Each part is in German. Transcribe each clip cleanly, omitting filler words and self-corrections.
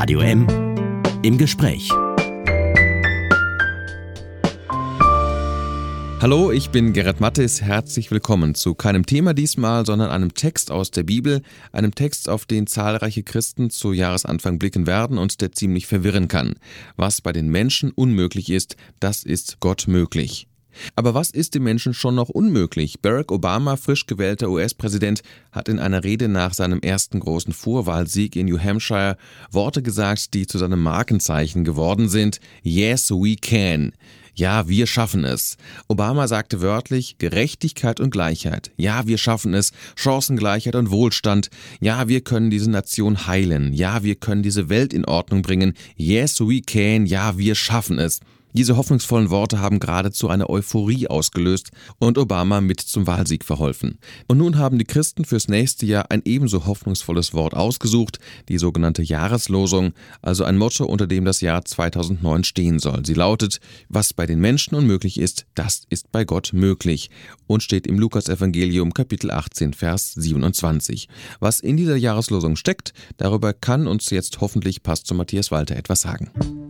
Radio M im Gespräch. Hallo, ich bin Gerrit Mattes. Herzlich willkommen zu keinem Thema diesmal, sondern einem Text aus der Bibel, einem Text, auf den zahlreiche Christen zu Jahresanfang blicken werden und der ziemlich verwirren kann. Was bei den Menschen unmöglich ist, das ist Gott möglich. Aber was ist dem Menschen schon noch unmöglich? Barack Obama, frisch gewählter US-Präsident, hat in einer Rede nach seinem ersten großen Vorwahlsieg in New Hampshire Worte gesagt, die zu seinem Markenzeichen geworden sind. Yes, we can. Ja, wir schaffen es. Obama sagte wörtlich Gerechtigkeit und Gleichheit. Ja, wir schaffen es. Chancengleichheit und Wohlstand. Ja, wir können diese Nation heilen. Ja, wir können diese Welt in Ordnung bringen. Yes, we can. Ja, wir schaffen es. Diese hoffnungsvollen Worte haben geradezu eine Euphorie ausgelöst und Obama mit zum Wahlsieg verholfen. Und nun haben die Christen fürs nächste Jahr ein ebenso hoffnungsvolles Wort ausgesucht, die sogenannte Jahreslosung, also ein Motto, unter dem das Jahr 2009 stehen soll. Sie lautet: Was bei den Menschen unmöglich ist, das ist bei Gott möglich, und steht im Lukasevangelium Kapitel 18, Vers 27. Was in dieser Jahreslosung steckt, darüber kann uns jetzt hoffentlich Pastor Matthias Walter etwas sagen.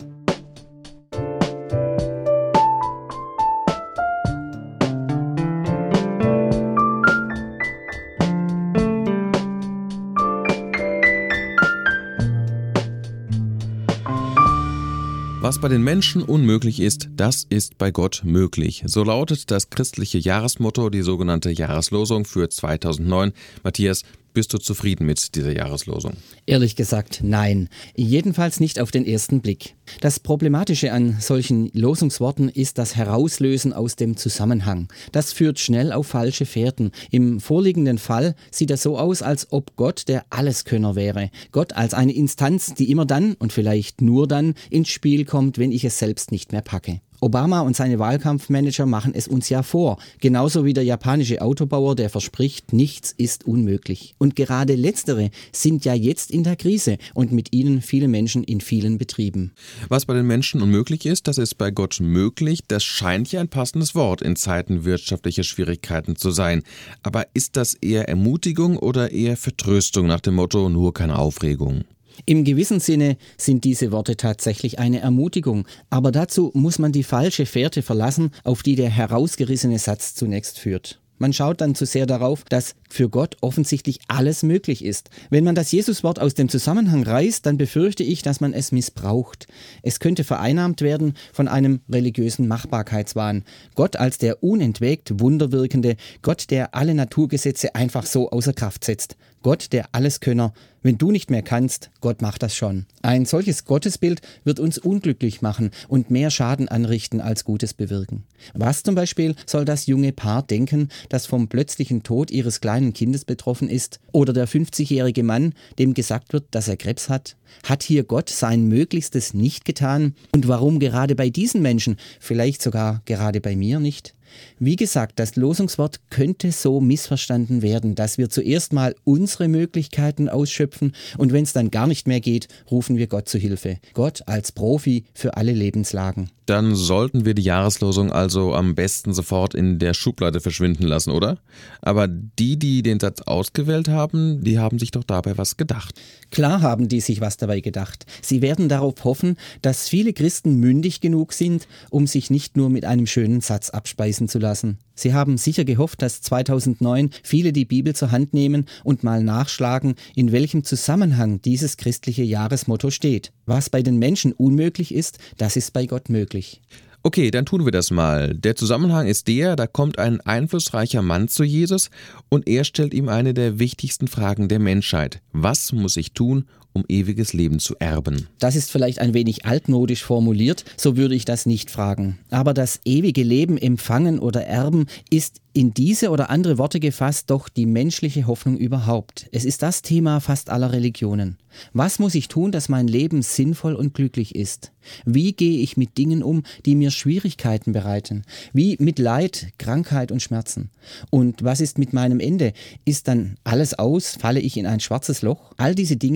Was bei den Menschen unmöglich ist, das ist bei Gott möglich. So lautet das christliche Jahresmotto, die sogenannte Jahreslosung für 2009. Matthias, bist du zufrieden mit dieser Jahreslosung? Ehrlich gesagt, nein. Jedenfalls nicht auf den ersten Blick. Das Problematische an solchen Losungsworten ist das Herauslösen aus dem Zusammenhang. Das führt schnell auf falsche Fährten. Im vorliegenden Fall sieht es so aus, als ob Gott der Alleskönner wäre. Gott als eine Instanz, die immer dann und vielleicht nur dann ins Spiel kommt, wenn ich es selbst nicht mehr packe. Obama und seine Wahlkampfmanager machen es uns ja vor, genauso wie der japanische Autobauer, der verspricht, nichts ist unmöglich. Und gerade letztere sind ja jetzt in der Krise und mit ihnen viele Menschen in vielen Betrieben. Was bei den Menschen unmöglich ist, das ist bei Gott möglich. Das scheint ja ein passendes Wort in Zeiten wirtschaftlicher Schwierigkeiten zu sein. Aber ist das eher Ermutigung oder eher Vertröstung nach dem Motto, nur keine Aufregung? Im gewissen Sinne sind diese Worte tatsächlich eine Ermutigung, aber dazu muss man die falsche Fährte verlassen, auf die der herausgerissene Satz zunächst führt. Man schaut dann zu sehr darauf, dass für Gott offensichtlich alles möglich ist. Wenn man das Jesuswort aus dem Zusammenhang reißt, dann befürchte ich, dass man es missbraucht. Es könnte vereinnahmt werden von einem religiösen Machbarkeitswahn. Gott als der unentwegt Wunderwirkende, Gott, der alle Naturgesetze einfach so außer Kraft setzt. Gott, der Alleskönner. Wenn du nicht mehr kannst, Gott macht das schon. Ein solches Gottesbild wird uns unglücklich machen und mehr Schaden anrichten als Gutes bewirken. Was zum Beispiel soll das junge Paar denken, das vom plötzlichen Tod ihres kleinen Kindes betroffen ist? Oder der 50-jährige Mann, dem gesagt wird, dass er Krebs hat? Hat hier Gott sein Möglichstes nicht getan? Und warum gerade bei diesen Menschen, vielleicht sogar gerade bei mir nicht? Wie gesagt, das Losungswort könnte so missverstanden werden, dass wir zuerst mal unsere Möglichkeiten ausschöpfen und wenn es dann gar nicht mehr geht, rufen wir Gott zu Hilfe. Gott als Profi für alle Lebenslagen. Dann sollten wir die Jahreslosung also am besten sofort in der Schublade verschwinden lassen, oder? Aber die den Satz ausgewählt haben, die haben sich doch dabei was gedacht. Klar haben die sich was dabei gedacht. Sie werden darauf hoffen, dass viele Christen mündig genug sind, um sich nicht nur mit einem schönen Satz abspeisen zu lassen. Sie haben sicher gehofft, dass 2009 viele die Bibel zur Hand nehmen und mal nachschlagen, in welchem Zusammenhang dieses christliche Jahresmotto steht. Was bei den Menschen unmöglich ist, das ist bei Gott möglich. Okay, dann tun wir das mal. Der Zusammenhang ist da kommt ein einflussreicher Mann zu Jesus und er stellt ihm eine der wichtigsten Fragen der Menschheit. Was muss ich tun, um ewiges Leben zu erben? Das ist vielleicht ein wenig altmodisch formuliert, so würde ich das nicht fragen. Aber das ewige Leben empfangen oder erben ist in diese oder andere Worte gefasst doch die menschliche Hoffnung überhaupt. Es ist das Thema fast aller Religionen. Was muss ich tun, dass mein Leben sinnvoll und glücklich ist? Wie gehe ich mit Dingen um, die mir Schwierigkeiten bereiten? Wie mit Leid, Krankheit und Schmerzen? Und was ist mit meinem Ende? Ist dann alles aus? Falle ich in ein schwarzes Loch? All diese Dinge stehen hinter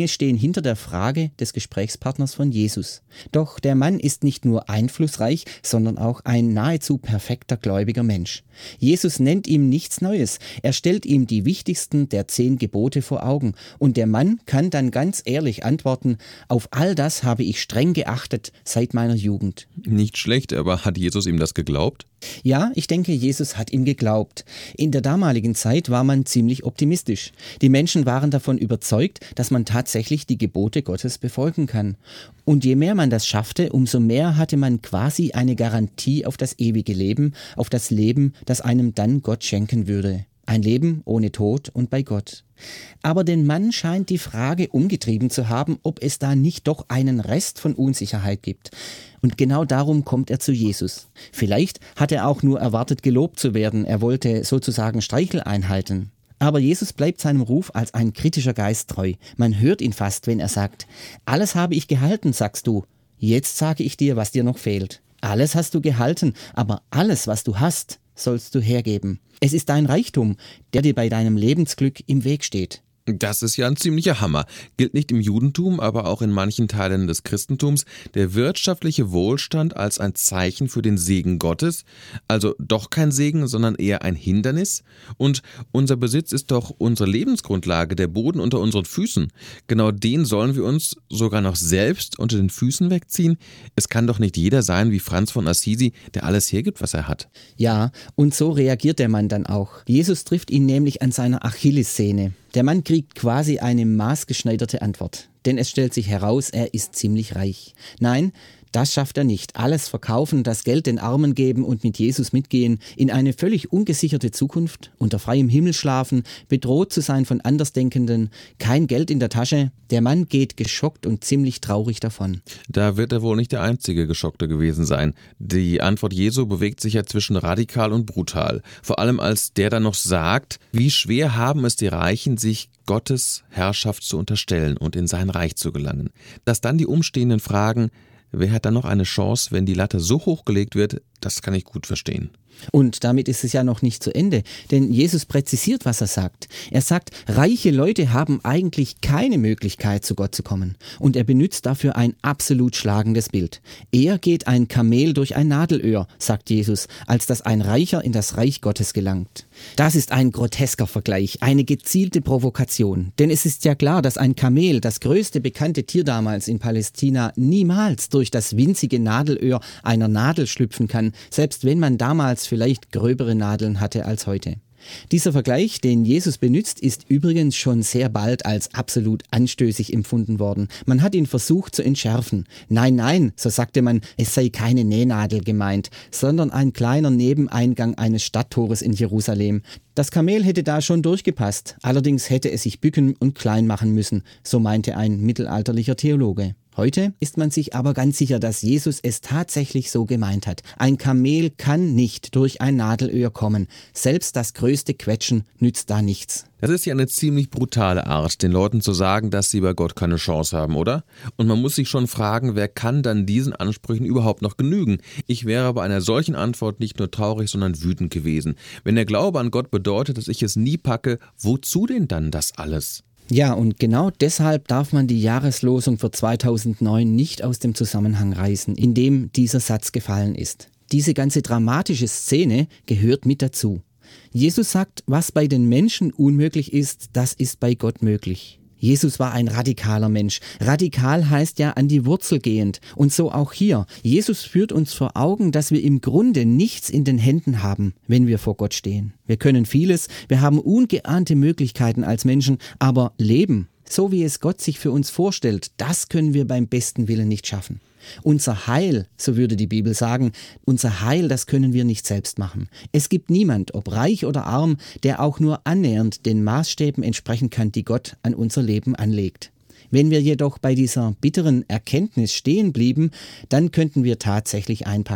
hinter der Frage des Gesprächspartners von Jesus. Doch der Mann ist nicht nur einflussreich, sondern auch ein nahezu perfekter gläubiger Mensch. Jesus nennt ihm nichts Neues. Er stellt ihm die wichtigsten der 10 Gebote vor Augen. Und der Mann kann dann ganz ehrlich antworten: Auf all das habe ich streng geachtet seit meiner Jugend. Nicht schlecht, aber hat Jesus ihm das geglaubt? Ja, ich denke, Jesus hat ihm geglaubt. In der damaligen Zeit war man ziemlich optimistisch. Die Menschen waren davon überzeugt, dass man tatsächlich die Gebote Gottes befolgen kann. Und je mehr man das schaffte, umso mehr hatte man quasi eine Garantie auf das ewige Leben, auf das Leben, das einem dann Gott schenken würde. Ein Leben ohne Tod und bei Gott. Aber den Mann scheint die Frage umgetrieben zu haben, ob es da nicht doch einen Rest von Unsicherheit gibt. Und genau darum kommt er zu Jesus. Vielleicht hat er auch nur erwartet, gelobt zu werden. Er wollte sozusagen Streicheleinheiten. Aber Jesus bleibt seinem Ruf als ein kritischer Geist treu. Man hört ihn fast, wenn er sagt: Alles habe ich gehalten, sagst du. Jetzt sage ich dir, was dir noch fehlt. Alles hast du gehalten, aber alles, was du hast, sollst du hergeben. Es ist dein Reichtum, der dir bei deinem Lebensglück im Weg steht. Das ist ja ein ziemlicher Hammer. Gilt nicht im Judentum, aber auch in manchen Teilen des Christentums der wirtschaftliche Wohlstand als ein Zeichen für den Segen Gottes? Also doch kein Segen, sondern eher ein Hindernis? Und unser Besitz ist doch unsere Lebensgrundlage, der Boden unter unseren Füßen. Genau den sollen wir uns sogar noch selbst unter den Füßen wegziehen? Es kann doch nicht jeder sein wie Franz von Assisi, der alles hergibt, was er hat. Ja, und so reagiert der Mann dann auch. Jesus trifft ihn nämlich an seiner Achillessehne. Der Mann kriegt quasi eine maßgeschneiderte Antwort, denn es stellt sich heraus, er ist ziemlich reich. Nein, das schafft er nicht. Alles verkaufen, das Geld den Armen geben und mit Jesus mitgehen, in eine völlig ungesicherte Zukunft, unter freiem Himmel schlafen, bedroht zu sein von Andersdenkenden, kein Geld in der Tasche. Der Mann geht geschockt und ziemlich traurig davon. Da wird er wohl nicht der einzige Geschockte gewesen sein. Die Antwort Jesu bewegt sich ja zwischen radikal und brutal. Vor allem als der dann noch sagt, wie schwer haben es die Reichen, sich Gottes Herrschaft zu unterstellen und in sein Reich zu gelangen. Dass dann die Umstehenden fragen: Wer hat dann noch eine Chance, wenn die Latte so hoch gelegt wird? Das kann ich gut verstehen. Und damit ist es ja noch nicht zu Ende, denn Jesus präzisiert, was er sagt. Er sagt, reiche Leute haben eigentlich keine Möglichkeit, zu Gott zu kommen. Und er benutzt dafür ein absolut schlagendes Bild. Eher geht ein Kamel durch ein Nadelöhr, sagt Jesus, als dass ein Reicher in das Reich Gottes gelangt. Das ist ein grotesker Vergleich, eine gezielte Provokation. Denn es ist ja klar, dass ein Kamel, das größte bekannte Tier damals in Palästina, niemals durch das winzige Nadelöhr einer Nadel schlüpfen kann, selbst wenn man damals vielleicht gröbere Nadeln hatte als heute. Dieser Vergleich, den Jesus benutzt, ist übrigens schon sehr bald als absolut anstößig empfunden worden. Man hat ihn versucht zu entschärfen. Nein, so sagte man, es sei keine Nähnadel gemeint, sondern ein kleiner Nebeneingang eines Stadttores in Jerusalem. Das Kamel hätte da schon durchgepasst, allerdings hätte es sich bücken und klein machen müssen, so meinte ein mittelalterlicher Theologe. Heute ist man sich aber ganz sicher, dass Jesus es tatsächlich so gemeint hat. Ein Kamel kann nicht durch ein Nadelöhr kommen. Selbst das größte Quetschen nützt da nichts. Das ist ja eine ziemlich brutale Art, den Leuten zu sagen, dass sie bei Gott keine Chance haben, oder? Und man muss sich schon fragen, wer kann dann diesen Ansprüchen überhaupt noch genügen? Ich wäre bei einer solchen Antwort nicht nur traurig, sondern wütend gewesen. Wenn der Glaube an Gott bedeutet, dass ich es nie packe, wozu denn dann das alles? Ja, und genau deshalb darf man die Jahreslosung für 2009 nicht aus dem Zusammenhang reißen, in dem dieser Satz gefallen ist. Diese ganze dramatische Szene gehört mit dazu. Jesus sagt, was bei den Menschen unmöglich ist, das ist bei Gott möglich. Jesus war ein radikaler Mensch. Radikal heißt ja an die Wurzel gehend. Und so auch hier. Jesus führt uns vor Augen, dass wir im Grunde nichts in den Händen haben, wenn wir vor Gott stehen. Wir können vieles, wir haben ungeahnte Möglichkeiten als Menschen, aber Leben, so wie es Gott sich für uns vorstellt, das können wir beim besten Willen nicht schaffen. Unser Heil, so würde die Bibel sagen, unser Heil, das können wir nicht selbst machen. Es gibt niemand, ob reich oder arm, der auch nur annähernd den Maßstäben entsprechen kann, die Gott an unser Leben anlegt. Wenn wir jedoch bei dieser bitteren Erkenntnis stehen blieben, dann könnten wir tatsächlich einpacken.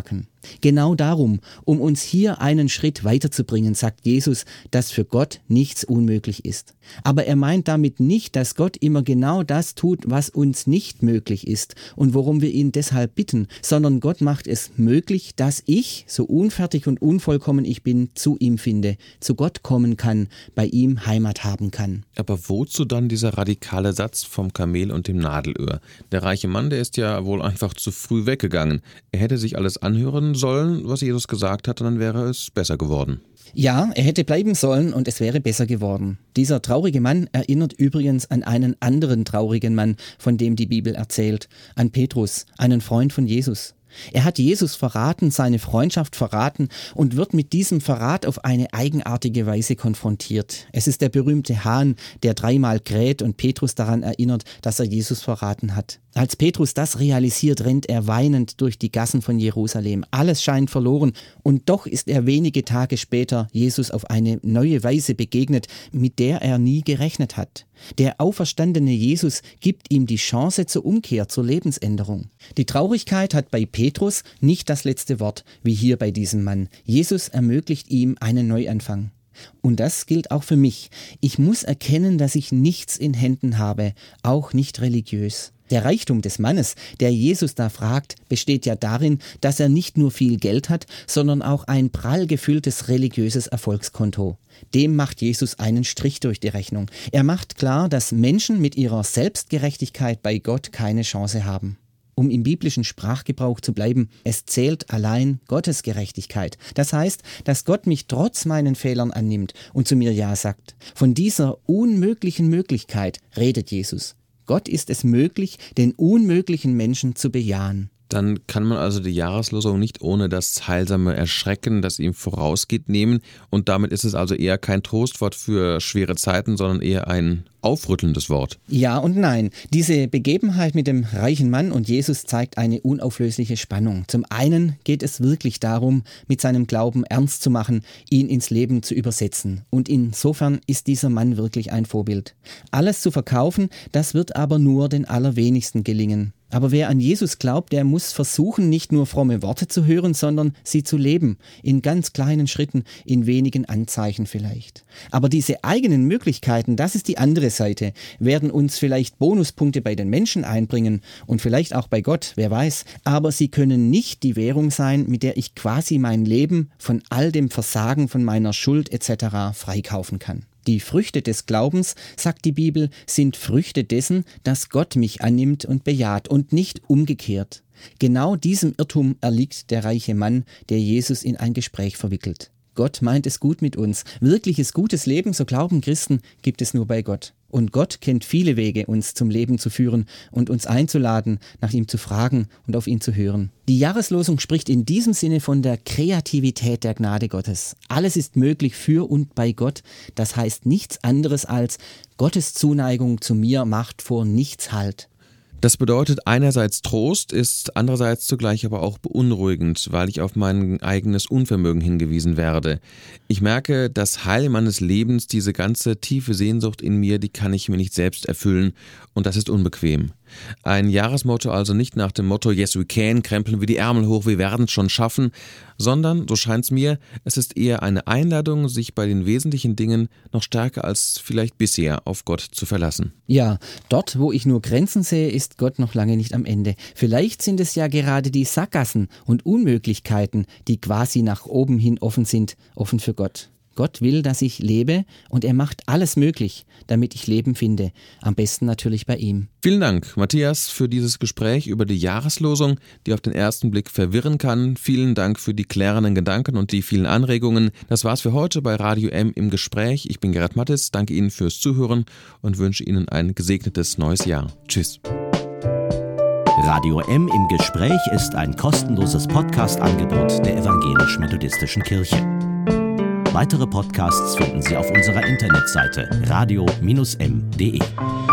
Genau darum, um uns hier einen Schritt weiterzubringen, sagt Jesus, dass für Gott nichts unmöglich ist. Aber er meint damit nicht, dass Gott immer genau das tut, was uns nicht möglich ist und worum wir ihn deshalb bitten, sondern Gott macht es möglich, dass ich, so unfertig und unvollkommen ich bin, zu ihm finde, zu Gott kommen kann, bei ihm Heimat haben kann. Aber wozu dann dieser radikale Satz vom Kamel und dem Nadelöhr? Der reiche Mann, der ist ja wohl einfach zu früh weggegangen. Er hätte sich alles anhören sollen, was Jesus gesagt hat, und dann wäre es besser geworden. Ja, er hätte bleiben sollen und es wäre besser geworden. Dieser traurige Mann erinnert übrigens an einen anderen traurigen Mann, von dem die Bibel erzählt, an Petrus, einen Freund von Jesus. Er hat Jesus verraten, seine Freundschaft verraten und wird mit diesem Verrat auf eine eigenartige Weise konfrontiert. Es ist der berühmte Hahn, der 3-mal kräht und Petrus daran erinnert, dass er Jesus verraten hat. Als Petrus das realisiert, rennt er weinend durch die Gassen von Jerusalem. Alles scheint verloren und doch ist er wenige Tage später Jesus auf eine neue Weise begegnet, mit der er nie gerechnet hat. Der auferstandene Jesus gibt ihm die Chance zur Umkehr, zur Lebensänderung. Die Traurigkeit hat bei Petrus nicht das letzte Wort, wie hier bei diesem Mann. Jesus ermöglicht ihm einen Neuanfang. Und das gilt auch für mich. Ich muss erkennen, dass ich nichts in Händen habe, auch nicht religiös. Der Reichtum des Mannes, der Jesus da fragt, besteht ja darin, dass er nicht nur viel Geld hat, sondern auch ein prall gefülltes religiöses Erfolgskonto. Dem macht Jesus einen Strich durch die Rechnung. Er macht klar, dass Menschen mit ihrer Selbstgerechtigkeit bei Gott keine Chance haben. Um im biblischen Sprachgebrauch zu bleiben, es zählt allein Gottes Gerechtigkeit. Das heißt, dass Gott mich trotz meinen Fehlern annimmt und zu mir Ja sagt. Von dieser unmöglichen Möglichkeit redet Jesus. Gott ist es möglich, den unmöglichen Menschen zu bejahen. Dann kann man also die Jahreslosung nicht ohne das heilsame Erschrecken, das ihm vorausgeht, nehmen. Und damit ist es also eher kein Trostwort für schwere Zeiten, sondern eher ein aufrüttelndes Wort. Ja und nein. Diese Begebenheit mit dem reichen Mann und Jesus zeigt eine unauflösliche Spannung. Zum einen geht es wirklich darum, mit seinem Glauben ernst zu machen, ihn ins Leben zu übersetzen. Und insofern ist dieser Mann wirklich ein Vorbild. Alles zu verkaufen, das wird aber nur den allerwenigsten gelingen. Aber wer an Jesus glaubt, der muss versuchen, nicht nur fromme Worte zu hören, sondern sie zu leben. In ganz kleinen Schritten, in wenigen Anzeichen vielleicht. Aber diese eigenen Möglichkeiten, das ist die andere Seite, werden uns vielleicht Bonuspunkte bei den Menschen einbringen und vielleicht auch bei Gott, wer weiß. Aber sie können nicht die Währung sein, mit der ich quasi mein Leben von all dem Versagen, von meiner Schuld etc. freikaufen kann. Die Früchte des Glaubens, sagt die Bibel, sind Früchte dessen, dass Gott mich annimmt und bejaht und nicht umgekehrt. Genau diesem Irrtum erliegt der reiche Mann, der Jesus in ein Gespräch verwickelt. Gott meint es gut mit uns. Wirkliches gutes Leben, so glauben Christen, gibt es nur bei Gott. Und Gott kennt viele Wege, uns zum Leben zu führen und uns einzuladen, nach ihm zu fragen und auf ihn zu hören. Die Jahreslosung spricht in diesem Sinne von der Kreativität der Gnade Gottes. Alles ist möglich für und bei Gott. Das heißt nichts anderes als Gottes Zuneigung zu mir macht vor nichts Halt. Das bedeutet einerseits Trost, ist andererseits zugleich aber auch beunruhigend, weil ich auf mein eigenes Unvermögen hingewiesen werde. Ich merke, das Heil meines Lebens, diese ganze tiefe Sehnsucht in mir, die kann ich mir nicht selbst erfüllen und das ist unbequem. Ein Jahresmotto also nicht nach dem Motto Yes we can, krempeln wir die Ärmel hoch, wir werden es schon schaffen, sondern, so scheint es mir, es ist eher eine Einladung, sich bei den wesentlichen Dingen noch stärker als vielleicht bisher auf Gott zu verlassen. Ja, dort, wo ich nur Grenzen sehe, ist Gott noch lange nicht am Ende. Vielleicht sind es ja gerade die Sackgassen und Unmöglichkeiten, die quasi nach oben hin offen sind, offen für Gott. Gott will, dass ich lebe und er macht alles möglich, damit ich Leben finde. Am besten natürlich bei ihm. Vielen Dank, Matthias, für dieses Gespräch über die Jahreslosung, die auf den ersten Blick verwirren kann. Vielen Dank für die klärenden Gedanken und die vielen Anregungen. Das war's für heute bei Radio M im Gespräch. Ich bin Gerrit Mattes, danke Ihnen fürs Zuhören und wünsche Ihnen ein gesegnetes neues Jahr. Tschüss. Radio M im Gespräch ist ein kostenloses Podcast-Angebot der Evangelisch-Methodistischen Kirche. Weitere Podcasts finden Sie auf unserer Internetseite radio-m.de.